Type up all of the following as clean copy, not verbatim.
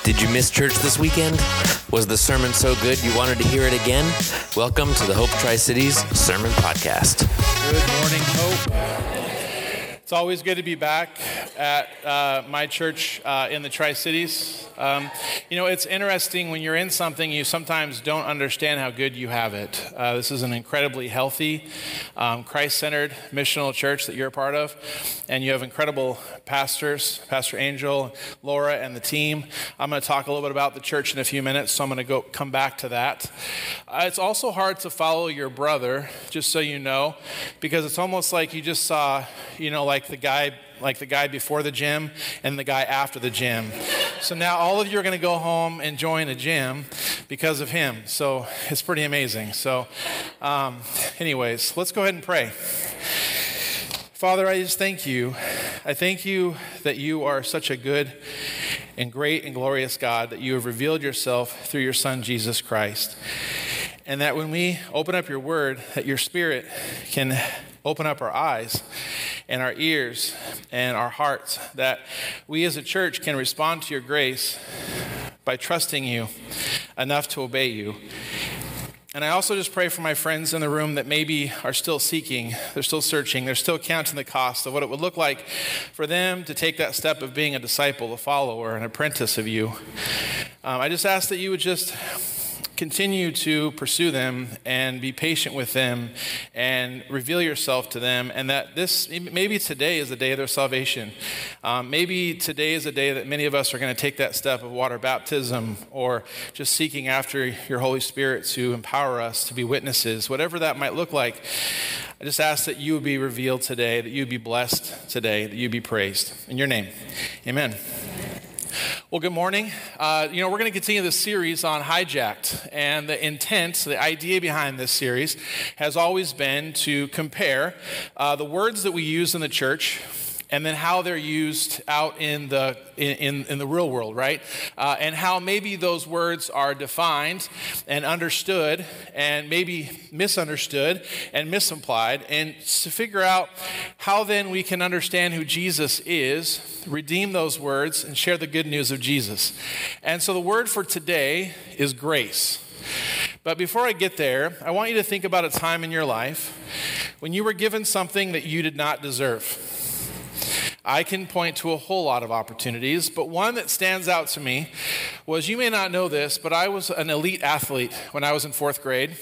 Did you miss church this weekend? Was the sermon so good you wanted to hear it again? Welcome to the Hope Tri-Cities Sermon Podcast. Good morning, Hope. It's always good to be back at my church in the Tri-Cities. It's interesting when you're in something, you sometimes don't understand how good you have it. This is an incredibly healthy, Christ-centered missional church that you're a part of, and you have incredible pastors, Pastor Angel, Laura, and the team. I'm going to talk a little bit about the church in a few minutes, so I'm going to come back to that. It's also hard to follow your brother, just so you know, because it's almost like you just saw, like the guy before the gym and the guy after the gym. So now all of you are going to go home and join a gym because of him. So it's pretty amazing. So anyways, let's go ahead and pray. Father, I just thank you. I thank you that you are such a good and great and glorious God, that you have revealed yourself through your Son, Jesus Christ. And that when we open up your word, that your Spirit can open up our eyes and our ears and our hearts, that we as a church can respond to your grace by trusting you enough to obey you. And I also just pray for my friends in the room that maybe are still seeking, they're still searching, they're still counting the cost of what it would look like for them to take that step of being a disciple, a follower, an apprentice of you. I just ask that you would just continue to pursue them and be patient with them and reveal yourself to them, and that maybe today is the day of their salvation. Maybe today is a day that many of us are going to take that step of water baptism, or just seeking after your Holy Spirit to empower us to be witnesses. Whatever that might look like, I just ask that you would be revealed today, that you would be blessed today, that you would be praised. In your name, amen. Well, good morning. We're going to continue this series on Hijacked, and the intent, the idea behind this series has always been to compare the words that we use in the church and then how they're used out in the real world, right? And how maybe those words are defined and understood and maybe misunderstood and misapplied, and to figure out how then we can understand who Jesus is, redeem those words, and share the good news of Jesus. And so the word for today is grace. But before I get there, I want you to think about a time in your life when you were given something that you did not deserve. I can point to a whole lot of opportunities, but one that stands out to me was, you may not know this, but I was an elite athlete when I was in fourth grade.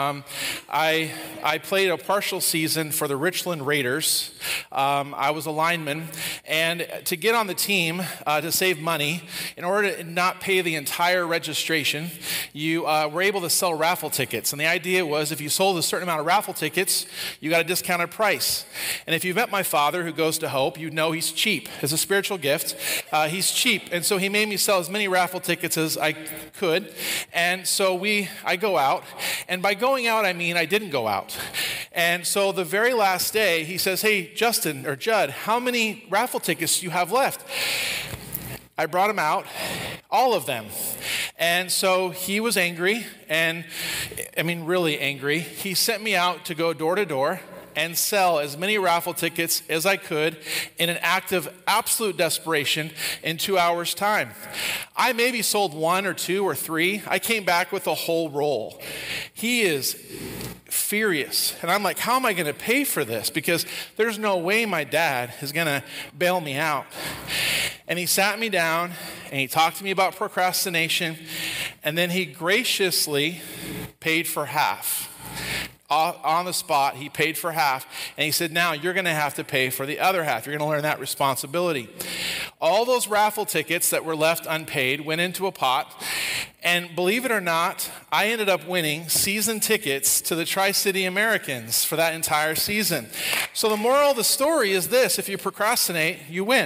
I played a partial season for the Richland Raiders. I was a lineman, and to get on the team, to save money, in order to not pay the entire registration, you were able to sell raffle tickets. And the idea was, if you sold a certain amount of raffle tickets, you got a discounted price. And if you've met my father, who goes to Hope, you know he's cheap. As a spiritual gift, he's cheap. And so he made me sell as many raffle tickets as I could. And so I go out. And by going out, I mean I didn't go out. And so the very last day, he says, "Hey, Justin or Judd, how many raffle tickets do you have left?" I brought him out, all of them. And so he was angry, and really angry. He sent me out to go door to door and sell as many raffle tickets as I could in an act of absolute desperation in 2 hours' time. I maybe sold 1 or 2 or 3. I came back with a whole roll. He is furious. And I'm like, how am I going to pay for this? Because there's no way my dad is going to bail me out. And he sat me down and he talked to me about procrastination. And then he graciously paid for half. On the spot, he paid for half, and he said, now you're going to have to pay for the other half. You're going to learn that responsibility. All those raffle tickets that were left unpaid went into a pot, and believe it or not, I ended up winning season tickets to the Tri-City Americans for that entire season. So the moral of the story is this: if you procrastinate, you win.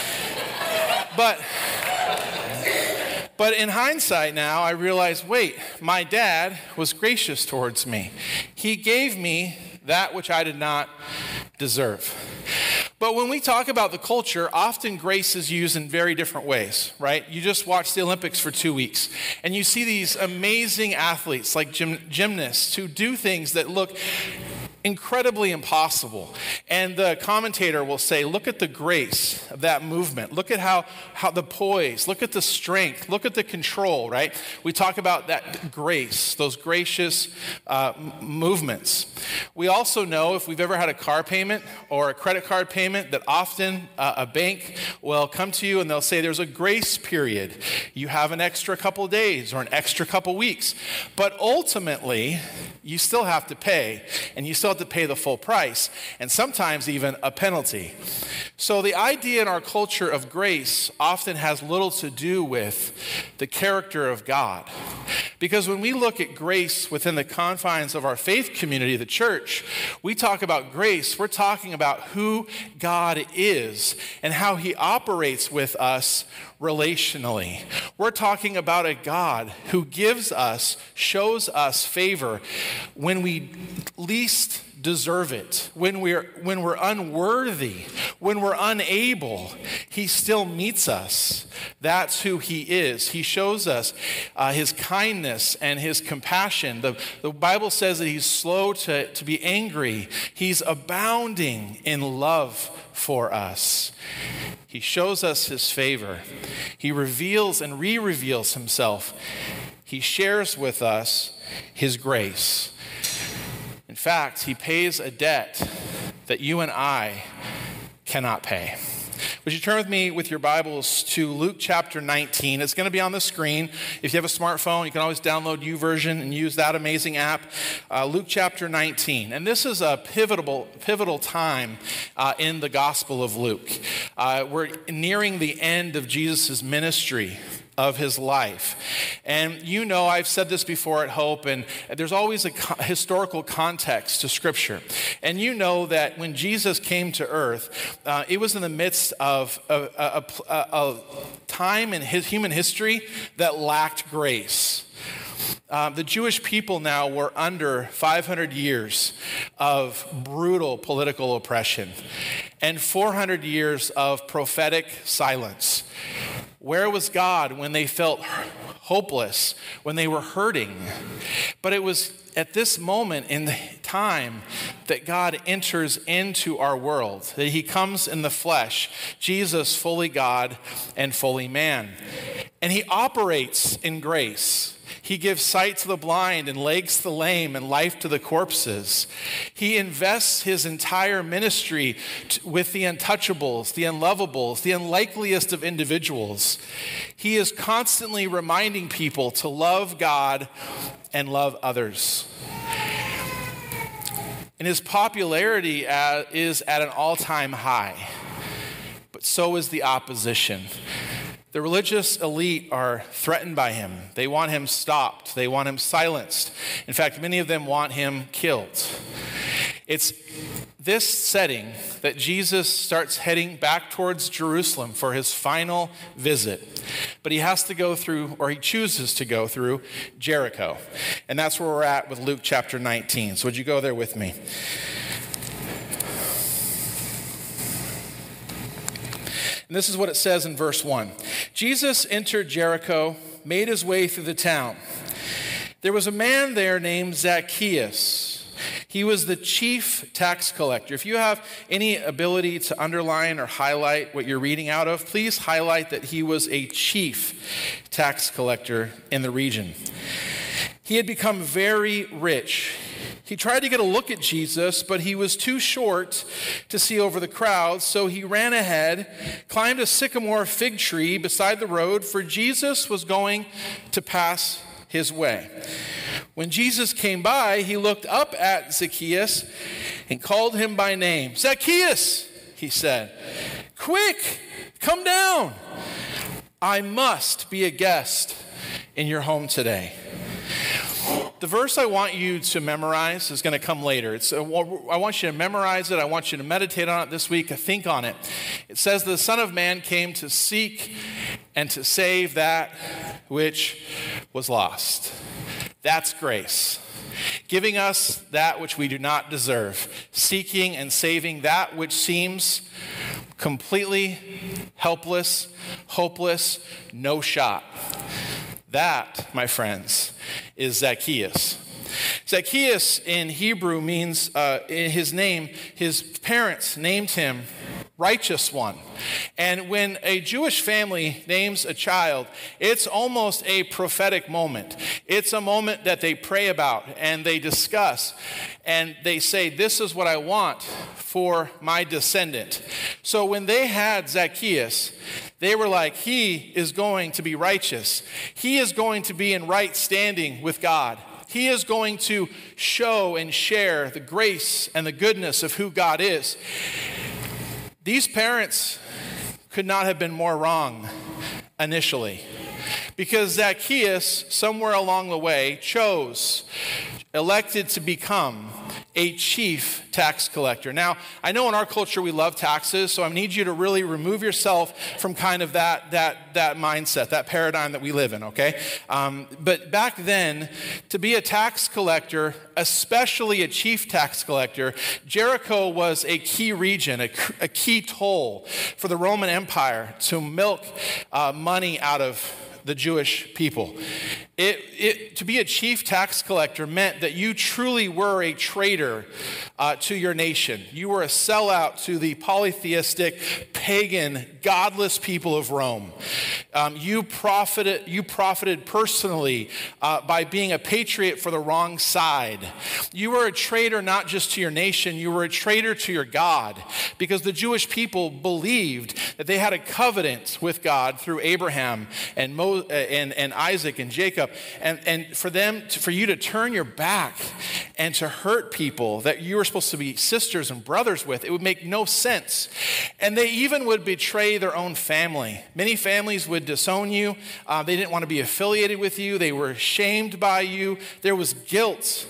But in hindsight now, I realize, wait, my dad was gracious towards me. He gave me that which I did not deserve. But when we talk about the culture, often grace is used in very different ways, right? You just watch the Olympics for 2 weeks, and you see these amazing athletes like gymnasts who do things that look incredibly impossible. And the commentator will say, look at the grace of that movement. Look at how the poise, look at the strength, look at the control, right? We talk about that grace, those gracious movements. We also know, if we've ever had a car payment or a credit card payment, that often a bank will come to you and they'll say there's a grace period. You have an extra couple days or an extra couple weeks. But ultimately, you still have to pay, and you still have to pay the full price, and sometimes even a penalty. So the idea in our culture of grace often has little to do with the character of God. Because when we look at grace within the confines of our faith community, the church, we talk about grace, we're talking about who God is and how he operates with us relationally. We're talking about a God who gives us, shows us favor when we least deserve it, when we're unworthy, when we're unable. He still meets us. That's who he is. He shows us his kindness and his compassion. The Bible says that he's slow to be angry. He's abounding in love for us. He shows us his favor. He reveals and re-reveals himself. He shares with us his grace. In fact, he pays a debt that you and I cannot pay. Would you turn with me with your Bibles to Luke chapter 19? It's going to be on the screen. If you have a smartphone, you can always download YouVersion and use that amazing app. Luke chapter 19. And this is a pivotal time in the Gospel of Luke. We're nearing the end of Jesus' ministry, of his life. And you know, I've said this before at Hope, and there's always a historical context to Scripture. And you know that when Jesus came to earth, it was in the midst of a time in human history that lacked grace. The Jewish people now were under 500 years of brutal political oppression and 400 years of prophetic silence. Where was God when they felt hopeless, when they were hurting? But it was at this moment in the time that God enters into our world, that he comes in the flesh, Jesus, fully God and fully man. And he operates in grace. He gives sight to the blind and legs to the lame and life to the corpses. He invests his entire ministry with the untouchables, the unlovables, the unlikeliest of individuals. He is constantly reminding people to love God and love others. And his popularity is at an all-time high, but so is the opposition. The religious elite are threatened by him. They want him stopped. They want him silenced. In fact, many of them want him killed. It's this setting that Jesus starts heading back towards Jerusalem for his final visit. But he has to go through, or he chooses to go through, Jericho. And that's where we're at with Luke chapter 19. So would you go there with me? And this is what it says in verse 1. Jesus entered Jericho, made his way through the town. There was a man there named Zacchaeus. He was the chief tax collector. If you have any ability to underline or highlight what you're reading out of, please highlight that he was a chief tax collector in the region. He had become very rich. He tried to get a look at Jesus, but he was too short to see over the crowd, so he ran ahead, climbed a sycamore fig tree beside the road, for Jesus was going to pass his way. When Jesus came by, he looked up at Zacchaeus and called him by name. "Zacchaeus," he said, "quick, come down. I must be a guest in your home today." The verse I want you to memorize is going to come later. I want you to memorize it. I want you to meditate on it this week. Think on it. It says, "The Son of Man came to seek and to save that which was lost." That's grace. Giving us that which we do not deserve. Seeking and saving that which seems completely helpless, hopeless, no shot. That, my friends, is Zacchaeus. Zacchaeus in Hebrew means, in his name, his parents named him Righteous One. And when a Jewish family names a child, it's almost a prophetic moment. It's a moment that they pray about and they discuss and they say, this is what I want for my descendant. So when they had Zacchaeus, they were like, he is going to be righteous. He is going to be in right standing with God. He is going to show and share the grace and the goodness of who God is. These parents could not have been more wrong initially, because Zacchaeus, somewhere along the way, elected to become a chief tax collector. Now, I know in our culture we love taxes, so I need you to really remove yourself from kind of that mindset, that paradigm that we live in, okay? But back then, to be a tax collector, especially a chief tax collector, Jericho was a key region, a key toll for the Roman Empire to milk money out of the Jewish people. To be a chief tax collector meant that you truly were a traitor to your nation. You were a sellout to the polytheistic, pagan, godless people of Rome. You profited personally by being a patriot for the wrong side. You were a traitor not just to your nation, you were a traitor to your God, because the Jewish people believed that they had a covenant with God through Abraham and Isaac and Jacob, and for you to turn your back and to hurt people that you were supposed to be sisters and brothers with, it would make no sense. And they even would betray their own family. Many families would disown you. They didn't want to be affiliated with you. They were shamed by you. There was guilt.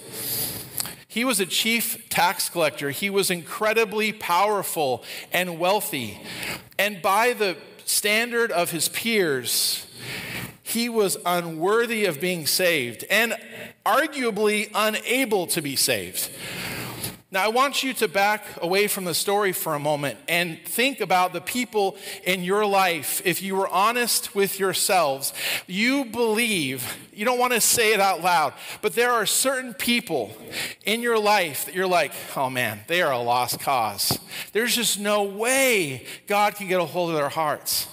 He was a chief tax collector. He was incredibly powerful and wealthy. And by the standard of his peers, he was unworthy of being saved and arguably unable to be saved. Now, I want you to back away from the story for a moment and think about the people in your life. If you were honest with yourselves, you believe, you don't want to say it out loud, but there are certain people in your life that you're like, oh man, they are a lost cause. There's just no way God can get a hold of their hearts.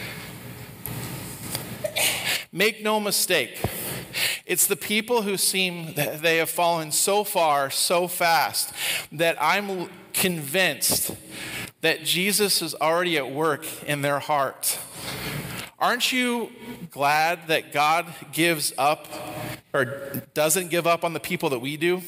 Make no mistake, it's the people who seem that they have fallen so far, so fast, that I'm convinced that Jesus is already at work in their heart. Aren't you glad that God gives up or doesn't give up on the people that we do?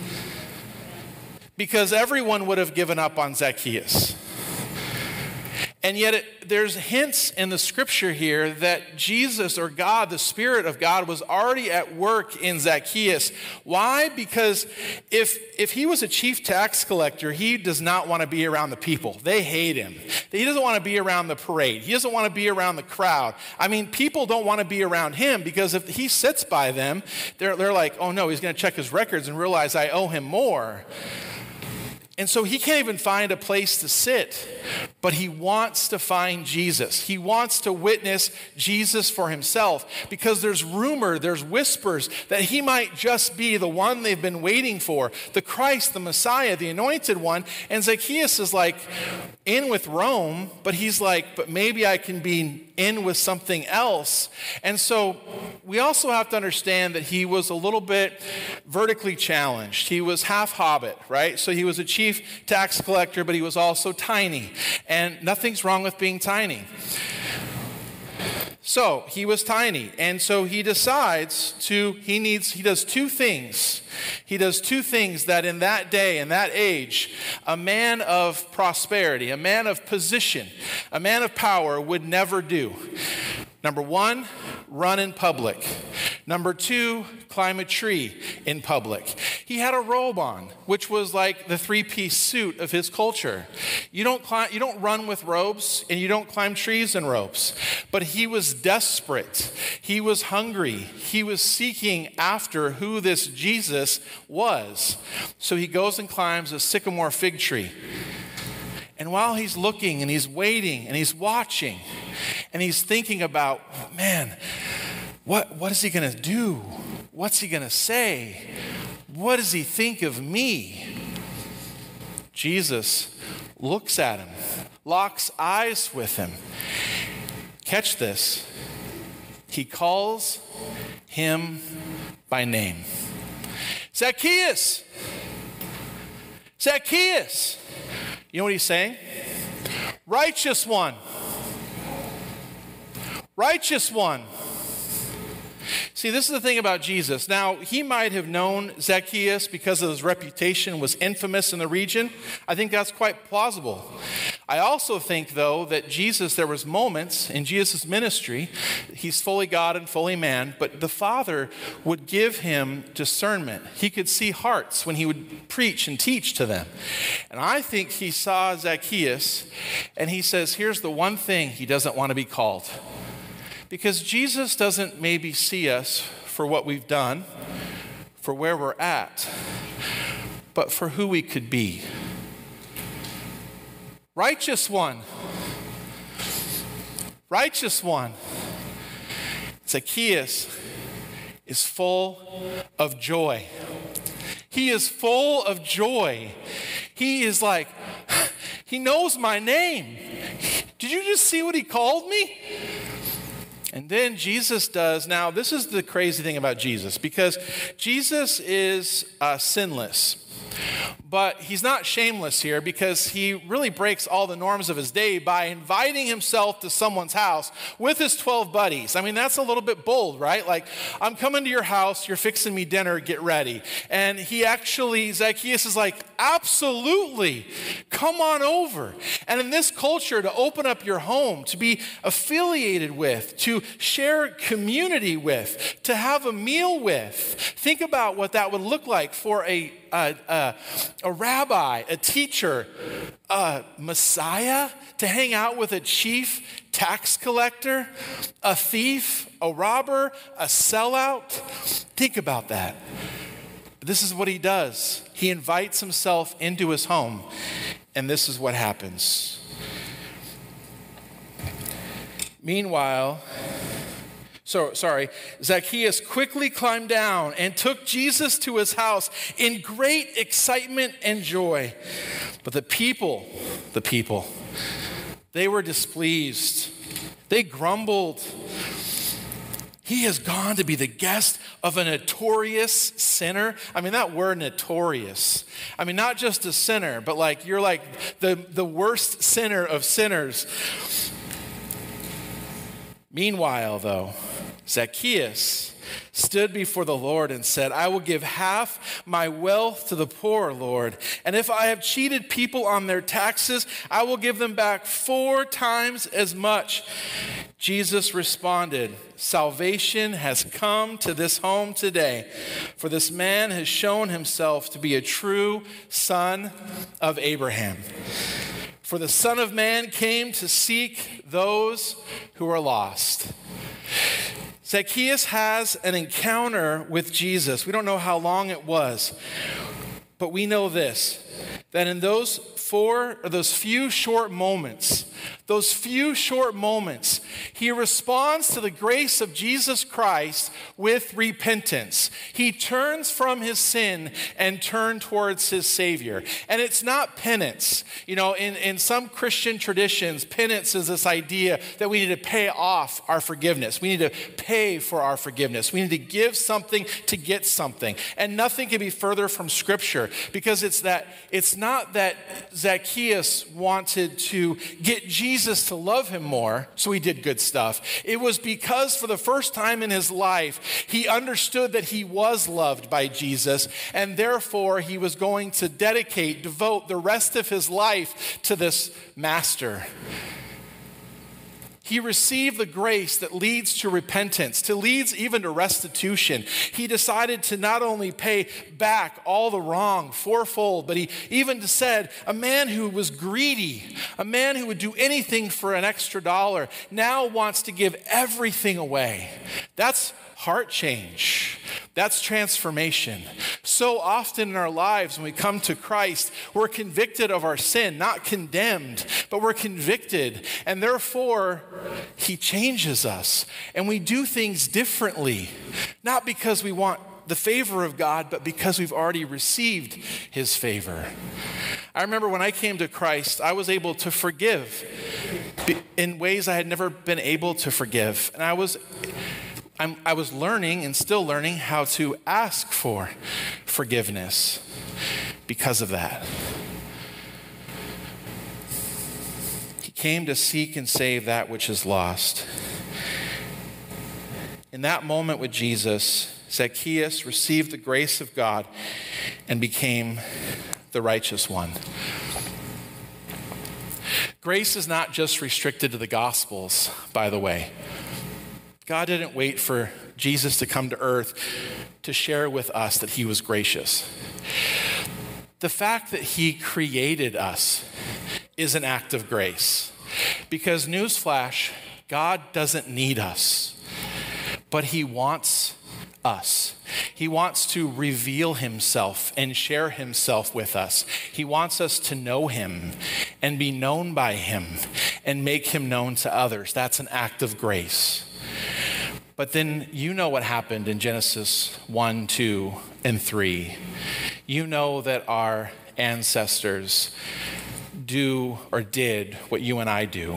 Because everyone would have given up on Zacchaeus. And yet there's hints in the scripture here that Jesus or God, the Spirit of God, was already at work in Zacchaeus. Why? Because if he was a chief tax collector, he does not want to be around the people. They hate him. He doesn't want to be around the parade. He doesn't want to be around the crowd. I mean, people don't want to be around him because if he sits by them, they're like, oh no, he's going to check his records and realize I owe him more. And so he can't even find a place to sit, but he wants to find Jesus. He wants to witness Jesus for himself because there's rumor, there's whispers that he might just be the one they've been waiting for, the Christ, the Messiah, the anointed one. And Zacchaeus is like in with Rome, but he's like, but maybe I can be in with something else. And so we also have to understand that he was a little bit vertically challenged. He was half hobbit, right? So he was a chief tax collector, but he was also tiny. And nothing's wrong with being tiny. So he was tiny. And so he decides he does two things. He does two things that in that day, in that age, a man of prosperity, a man of position, a man of power would never do. Number one, run in public. Number two, climb a tree in public. He had a robe on, which was like the three-piece suit of his culture. You don't run with robes, and you don't climb trees in robes. But he was desperate. He was hungry. He was seeking after who this Jesus was. So he goes and climbs a sycamore fig tree. And while he's looking and he's waiting and he's watching and he's thinking about, man, what is he going to do? What's he going to say? What does he think of me? Jesus looks at him, locks eyes with him. Catch this. He calls him by name. Zacchaeus! Zacchaeus! You know what he's saying? Righteous one. Righteous one. See, this is the thing about Jesus. Now, he might have known Zacchaeus because of his reputation was infamous in the region. I think that's quite plausible. I also think, though, that Jesus, there was moments in Jesus' ministry, he's fully God and fully man, but the Father would give him discernment. He could see hearts when he would preach and teach to them. And I think he saw Zacchaeus, and he says, here's the one thing he doesn't want to be called. Because Jesus doesn't maybe see us for what we've done, for where we're at, but for who we could be. Righteous one. Righteous one. Zacchaeus is full of joy. He is full of joy. He is like, he knows my name. Did you just see what he called me? And then Jesus does. Now, this is the crazy thing about Jesus, because Jesus is sinless. But he's not shameless here, because he really breaks all the norms of his day by inviting himself to someone's house with his 12 buddies. I mean, that's a little bit bold, right? Like, I'm coming to your house, you're fixing me dinner, get ready. And Zacchaeus is like, absolutely, come on over. And in this culture, to open up your home, to be affiliated with, to share community with, to have a meal with, think about what that would look like for a rabbi, a teacher, a Messiah, to hang out with a chief tax collector, a thief, a robber, a sellout. Think about that. This is what he does. He invites himself into his home, and this is what happens. Meanwhile, Zacchaeus quickly climbed down and took Jesus to his house in great excitement and joy. But the people, they were displeased. They grumbled. He has gone to be the guest of a notorious sinner. I mean, that word notorious. I mean, not just a sinner, but like you're like the worst sinner of sinners. Meanwhile, though, Zacchaeus stood before the Lord and said, I will give half my wealth to the poor, Lord. And if I have cheated people on their taxes, I will give them back 4 times as much. Jesus responded, salvation has come to this home today, for this man has shown himself to be a true son of Abraham. For the Son of Man came to seek those who are lost. Zacchaeus has an encounter with Jesus. We don't know how long it was, but we know this, that in those few short moments, he responds to the grace of Jesus Christ with repentance. He turns from his sin and turns towards his Savior. And it's not penance. You know, in some Christian traditions, penance is this idea that we need to pay off our forgiveness. We need to pay for our forgiveness. We need to give something to get something. And nothing can be further from Scripture, because it's not that Zacchaeus wanted to get Jesus to love him more, so he did good stuff. It was because for the first time in his life, he understood that he was loved by Jesus, and therefore he was going to devote the rest of his life to this master. He received the grace that leads to repentance, leads even to restitution. He decided to not only pay back all the wrong fourfold, but he even said a man who was greedy, a man who would do anything for an extra dollar, now wants to give everything away. That's heart change. That's transformation. So often in our lives, when we come to Christ, we're convicted of our sin, not condemned, but we're convicted. And therefore, he changes us. And we do things differently, not because we want the favor of God, but because we've already received his favor. I remember when I came to Christ, I was able to forgive in ways I had never been able to forgive. And I was learning and still learning how to ask for forgiveness because of that. He came to seek and save that which is lost. In that moment with Jesus, Zacchaeus received the grace of God and became the righteous one. Grace is not just restricted to the Gospels, by the way. God didn't wait for Jesus to come to earth to share with us that he was gracious. The fact that he created us is an act of grace. Because newsflash, God doesn't need us, but he wants us. He wants to reveal himself and share himself with us. He wants us to know him and be known by him and make him known to others. That's an act of grace. But then you know what happened in Genesis 1, 2, and 3. You know that our ancestors do or did what you and I do.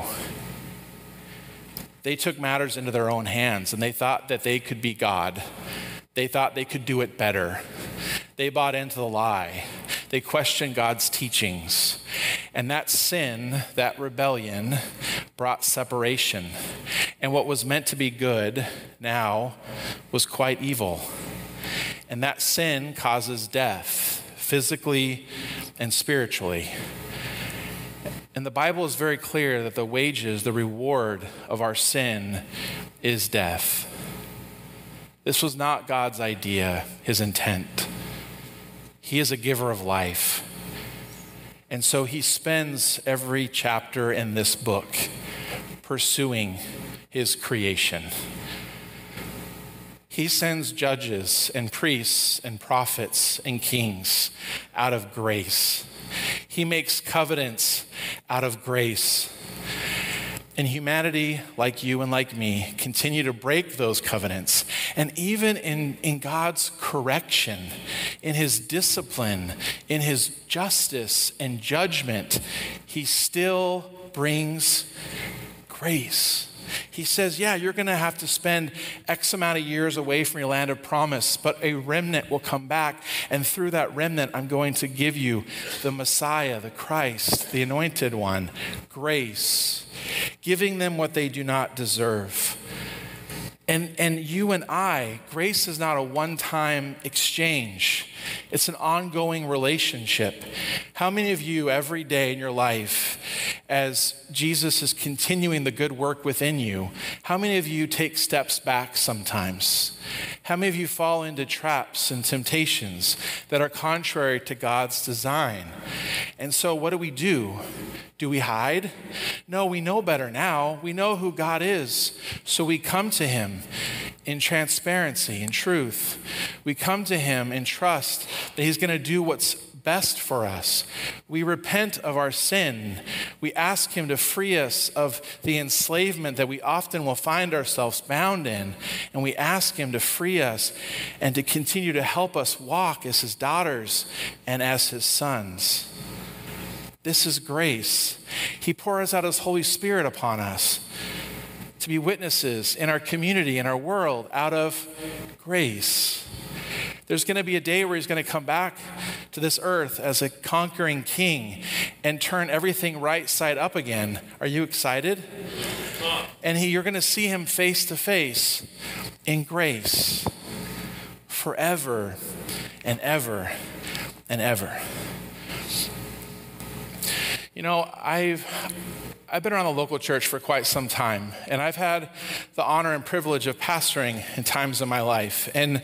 They took matters into their own hands, and they thought that they could be God. They thought they could do it better. They bought into the lie. They questioned God's teachings. And that sin, that rebellion, brought separation. And what was meant to be good now was quite evil. And that sin causes death, physically and spiritually. And the Bible is very clear that the wages, the reward of our sin is death. This was not God's idea, his intent. He is a giver of life. And so he spends every chapter in this book pursuing his creation. He sends judges and priests and prophets and kings out of grace. He makes covenants out of grace. And humanity, like you and like me, continue to break those covenants. And even in God's correction, in his discipline, in his justice and judgment, he still brings grace. He says, yeah, you're going to have to spend X amount of years away from your land of promise, but a remnant will come back. And through that remnant, I'm going to give you the Messiah, the Christ, the anointed one, grace, giving them what they do not deserve. And you and I, grace is not a one-time exchange. It's an ongoing relationship. How many of you every day in your life, as Jesus is continuing the good work within you, how many of you take steps back sometimes? How many of you fall into traps and temptations that are contrary to God's design? And so what do? Do we hide? No, we know better now. We know who God is. So we come to him in transparency, in truth. We come to him in trust that he's going to do what's best for us. We repent of our sin. We ask him to free us of the enslavement that we often will find ourselves bound in. And we ask him to free us and to continue to help us walk as his daughters and as his sons. This is grace. He pours out his Holy Spirit upon us to be witnesses in our community, in our world, out of grace. There's going to be a day where he's going to come back to this earth as a conquering king and turn everything right side up again. Are you excited? And you're going to see him face to face in grace forever and ever and ever. You know, I've been around the local church for quite some time, and I've had the honor and privilege of pastoring in times of my life. And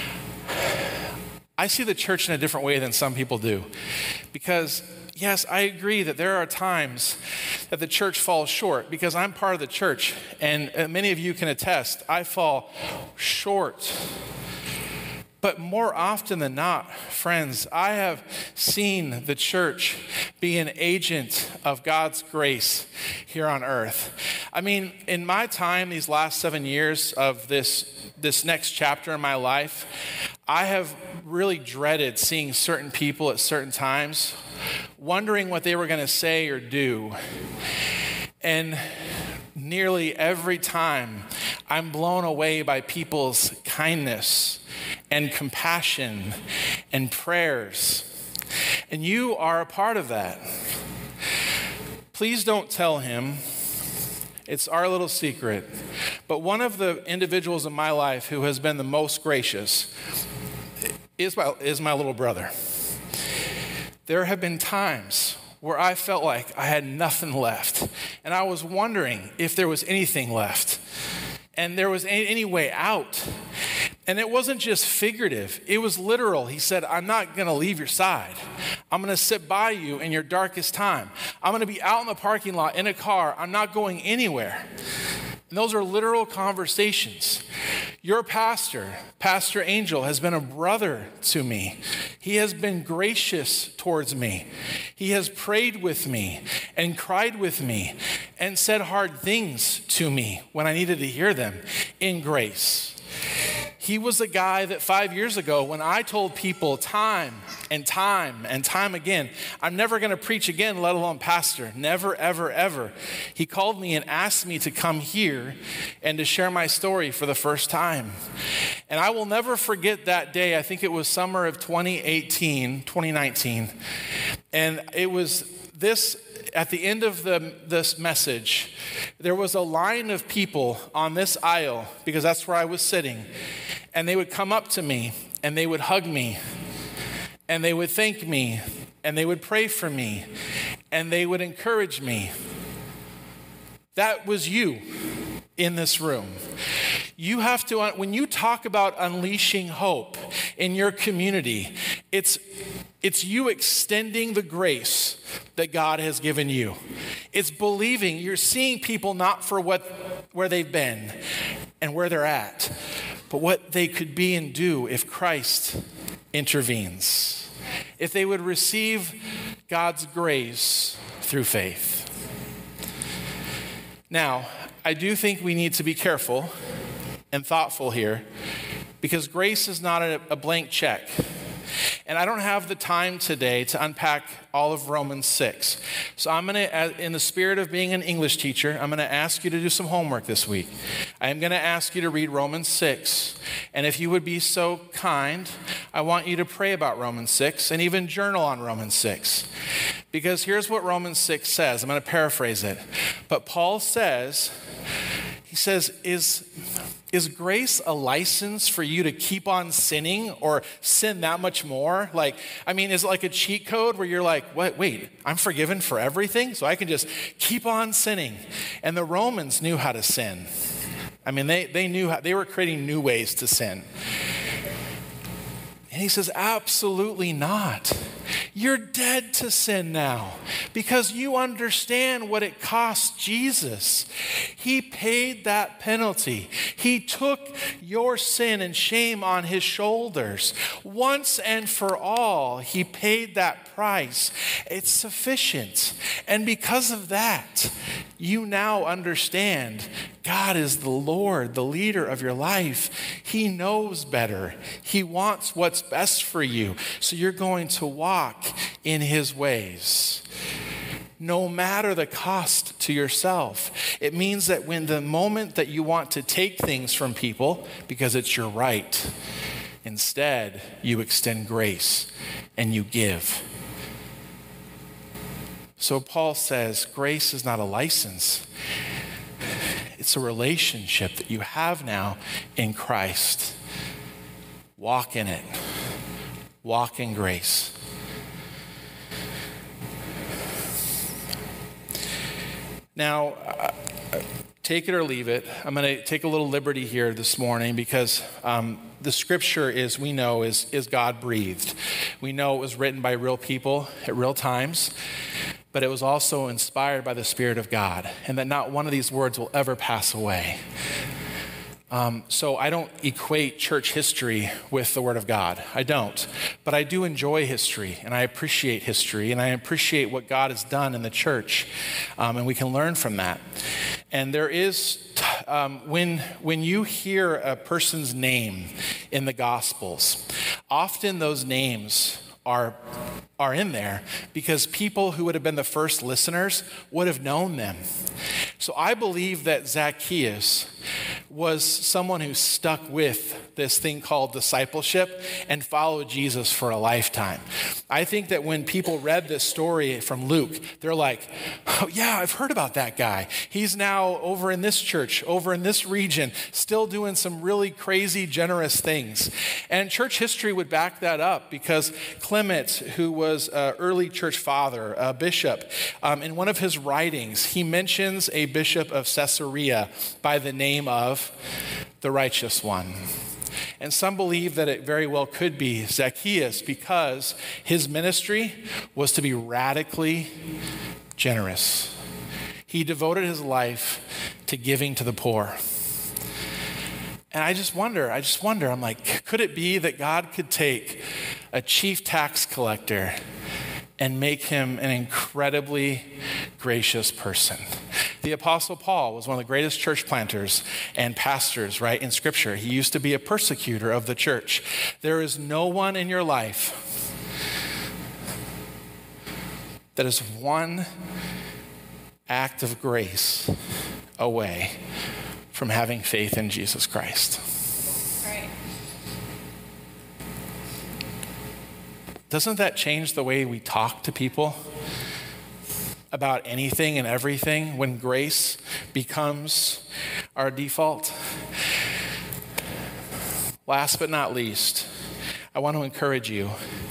I see the church in a different way than some people do. Because, yes, I agree that there are times that the church falls short, because I'm part of the church, and many of you can attest, I fall short. But more often than not, friends, I have seen the church be an agent of God's grace here on earth. I mean, in my time, these last 7 years of this next chapter in my life, I have really dreaded seeing certain people at certain times, wondering what they were going to say or do. And nearly every time, I'm blown away by people's kindness and compassion and prayers. And you are a part of that. Please don't tell him. It's our little secret. But one of the individuals in my life who has been the most gracious is my little brother. There have been times where I felt like I had nothing left, and I was wondering if there was anything left, and there was any way out. And it wasn't just figurative, it was literal. He said, I'm not gonna leave your side. I'm gonna sit by you in your darkest time. I'm gonna be out in the parking lot in a car. I'm not going anywhere. And those are literal conversations. Your pastor, Pastor Angel, has been a brother to me. He has been gracious towards me. He has prayed with me and cried with me and said hard things to me when I needed to hear them in grace. He was a guy that 5 years ago, when I told people time and time and time again, I'm never going to preach again, let alone pastor. Never, ever, ever. He called me and asked me to come here and to share my story for the first time. And I will never forget that day. I think it was summer of 2019. And it was this, at the end of this message, there was a line of people on this aisle, because that's where I was sitting. And they would come up to me, and they would hug me, and they would thank me, and they would pray for me, and they would encourage me. That was you in this room. You have to, when you talk about unleashing hope in your community, it's you extending the grace that God has given you. It's believing you're seeing people not for where they've been and where they're at, but what they could be and do if Christ intervenes. If they would receive God's grace through faith. Now, I do think we need to be careful and thoughtful here, because grace is not a blank check. And I don't have the time today to unpack all of Romans 6. So I'm going to, in the spirit of being an English teacher, I'm going to ask you to do some homework this week. I am going to ask you to read Romans 6. And if you would be so kind, I want you to pray about Romans 6 and even journal on Romans 6. Because here's what Romans 6 says. I'm going to paraphrase it. But Paul says, he says, is grace a license for you to keep on sinning or sin that much more? Like, I mean, is it like a cheat code where you're like, what? Wait, I'm forgiven for everything, so I can just keep on sinning? And the Romans knew how to sin. I mean, they knew how, they were creating new ways to sin. And he says, absolutely not. You're dead to sin now because you understand what it cost Jesus. He paid that penalty. He took your sin and shame on his shoulders. Once and for all, he paid that price. It's sufficient. And because of that, you now understand God is the Lord, the leader of your life. He knows better. He wants what's best for you. So you're going to walk in his ways, no matter the cost to yourself. It means that when the moment that you want to take things from people because it's your right, instead you extend grace and you give. So Paul says grace is not a license. It's a relationship that you have now in Christ. Walk in it. Walk in grace. Now, take it or leave it. I'm going to take a little liberty here this morning because the scripture is God breathed. We know it was written by real people at real times, but it was also inspired by the Spirit of God, and that not one of these words will ever pass away. So I don't equate church history with the Word of God. I don't. But I do enjoy history, and I appreciate history, and I appreciate what God has done in the church, and we can learn from that. And there is, when you hear a person's name in the Gospels, often those names are in there because people who would have been the first listeners would have known them. So I believe that Zacchaeus was someone who stuck with this thing called discipleship and followed Jesus for a lifetime. I think that when people read this story from Luke, they're like, oh yeah, I've heard about that guy. He's now over in this church, over in this region, still doing some really crazy, generous things. And church history would back that up because Clement, who was an early church father, a bishop, in one of his writings, he mentions a bishop of Caesarea by the name of the Righteous One. And some believe that it very well could be Zacchaeus because his ministry was to be radically generous. He devoted his life to giving to the poor. And I just wonder, I'm like, could it be that God could take a chief tax collector and make him an incredibly gracious person? The Apostle Paul was one of the greatest church planters and pastors, right, in Scripture. He used to be a persecutor of the church. There is no one in your life that is one act of grace away from having faith in Jesus Christ. Right. Doesn't that change the way we talk to people about anything and everything when grace becomes our default? Last but not least, I want to encourage you.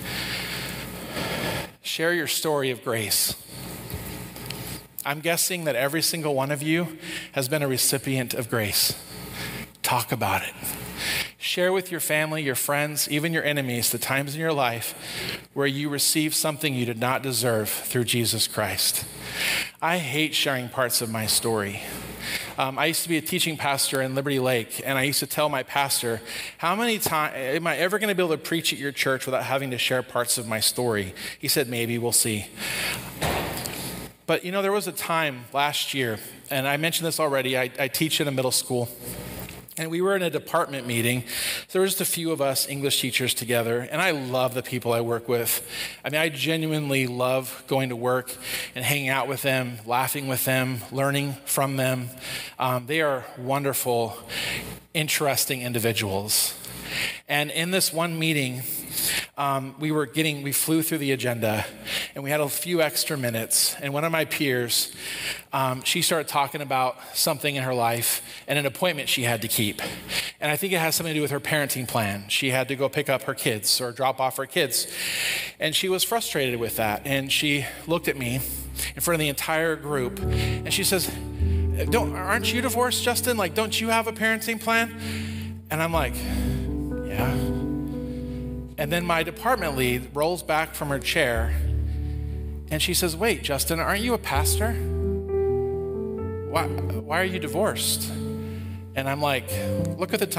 Share your story of grace. I'm guessing that every single one of you has been a recipient of grace. Talk about it. Share with your family, your friends, even your enemies, the times in your life where you received something you did not deserve through Jesus Christ. I hate sharing parts of my story. I used to be a teaching pastor in Liberty Lake, and I used to tell my pastor, how many times am I ever going to be able to preach at your church without having to share parts of my story? He said, maybe, we'll see. But you know, there was a time last year, and I mentioned this already, I teach in a middle school, and we were in a department meeting. So there was just a few of us English teachers together, and I love the people I work with. I mean, I genuinely love going to work and hanging out with them, laughing with them, learning from them. They are wonderful, interesting individuals. And in this one meeting, we flew through the agenda, and we had a few extra minutes. And one of my peers, she started talking about something in her life and an appointment she had to keep. And I think it has something to do with her parenting plan. She had to go pick up her kids or drop off her kids. And she was frustrated with that. And she looked at me in front of the entire group, and she says, aren't you divorced, Justin? Like, don't you have a parenting plan? And I'm like, yeah. And then my department lead rolls back from her chair and she says, wait, Justin, aren't you a pastor? Why are you divorced? And I'm like, look at the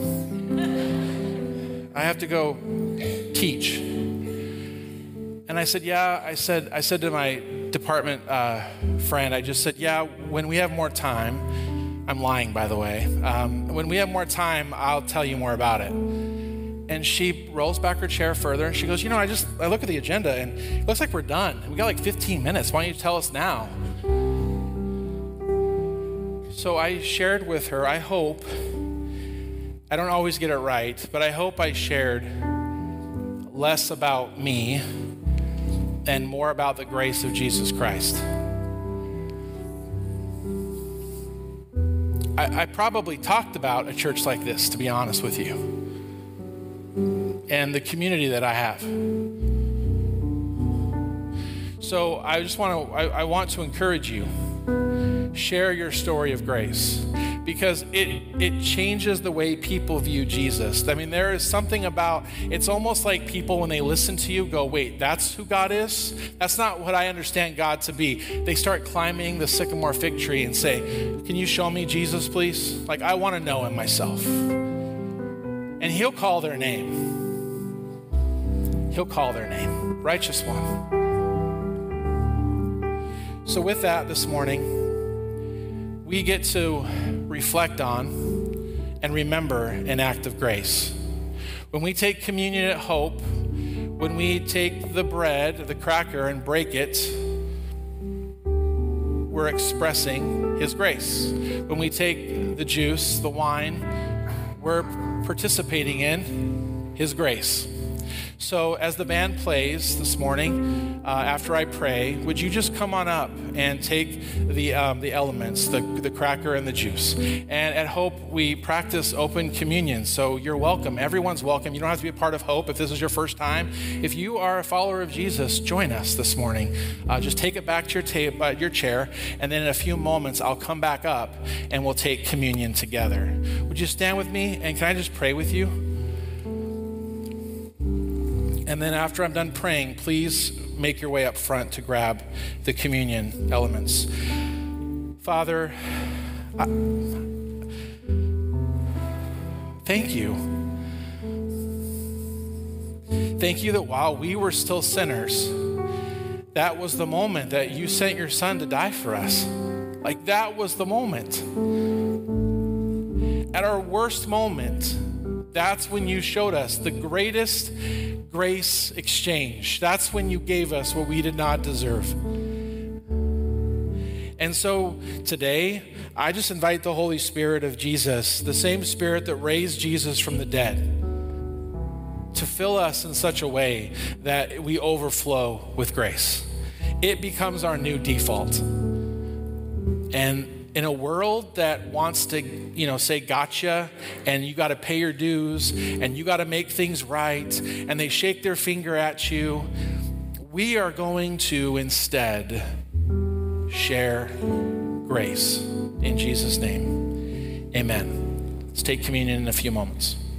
time. I have to go teach. And I said, yeah, I said to my department friend, I just said, yeah, when we have more time, I'm lying, by the way. When we have more time, I'll tell you more about it. And she rolls back her chair further and she goes, I look at the agenda and it looks like we're done. We got like 15 minutes. Why don't you tell us now? So I shared with her, I hope, I don't always get it right, but I hope I shared less about me and more about the grace of Jesus Christ. I probably talked about a church like this, to be honest with you, and the community that I have. So I want to encourage you, share your story of grace, because it changes the way people view Jesus. I mean, there is something about, it's almost like people, when they listen to you, go, wait, that's who God is? That's not what I understand God to be. They start climbing the sycamore fig tree and say, can you show me Jesus, please? Like, I want to know him myself. And he'll call their name. He'll call their name, Righteous One. So with that this morning, we get to reflect on and remember an act of grace. When we take communion at Hope, when we take the bread, the cracker, and break it, we're expressing his grace. When we take the juice, the wine, we're participating in his grace. So as the band plays this morning, after I pray, would you just come on up and take the elements, the cracker and the juice. And at Hope, we practice open communion. So you're welcome. Everyone's welcome. You don't have to be a part of Hope if this is your first time. If you are a follower of Jesus, join us this morning. Just take it back to your chair, and then in a few moments, I'll come back up and we'll take communion together. Would you stand with me, and can I just pray with you? And then after I'm done praying, please make your way up front to grab the communion elements. Father, thank you. Thank you that while we were still sinners, that was the moment that you sent your son to die for us. Like, that was the moment. At our worst moment, that's when you showed us the greatest grace exchange. That's when you gave us what we did not deserve. And so today, I just invite the Holy Spirit of Jesus, the same Spirit that raised Jesus from the dead, to fill us in such a way that we overflow with grace. It becomes our new default. And in a world that wants to, say gotcha, and you got to pay your dues, and you got to make things right, and they shake their finger at you, we are going to instead share grace. In Jesus' name, amen. Let's take communion in a few moments.